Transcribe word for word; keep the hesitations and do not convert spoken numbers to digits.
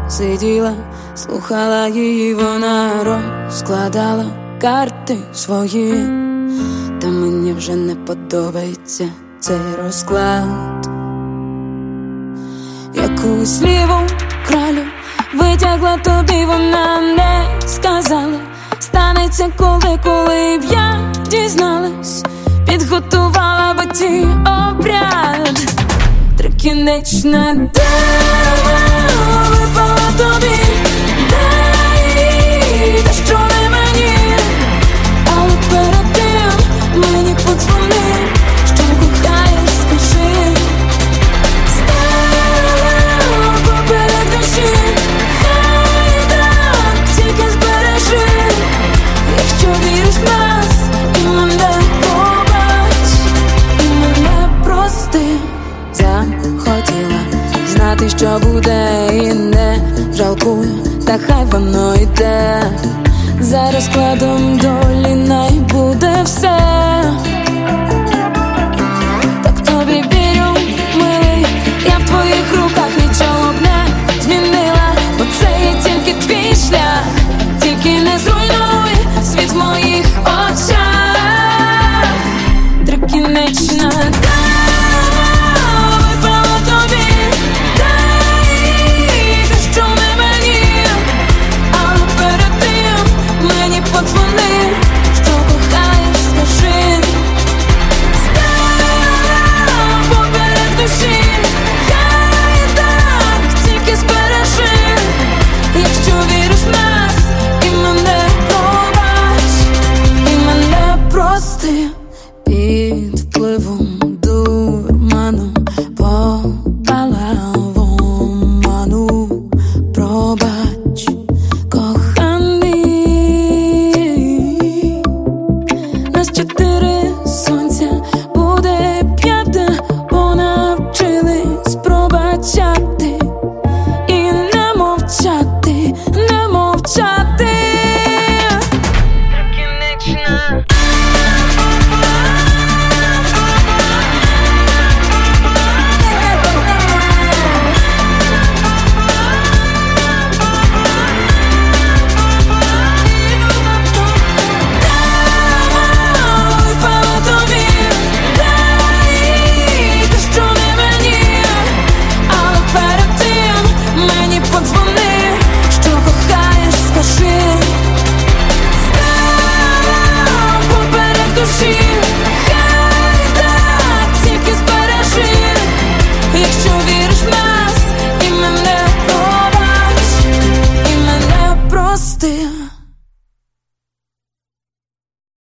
сиділа, слухала її, вона розкладала карти свої. Та мені вже не подобається цей розклад. Якусь ліву кралю витягла тобі, вона не сказала. Станеться коли, коли б я дізналась. Підготувала би ті обряд. Трикінечне дерево випало тобі. Дай, та що не мені. Але перед тим мені подзвони, що кохаєш, скажи. Стало поперед душі. Хай так, тільки збережи. Якщо віриш в нас, і мене побач, і мене прости. Захотіла знати, що буде, і не жалкую, та хай воно йде. За розкладом долі най буде все.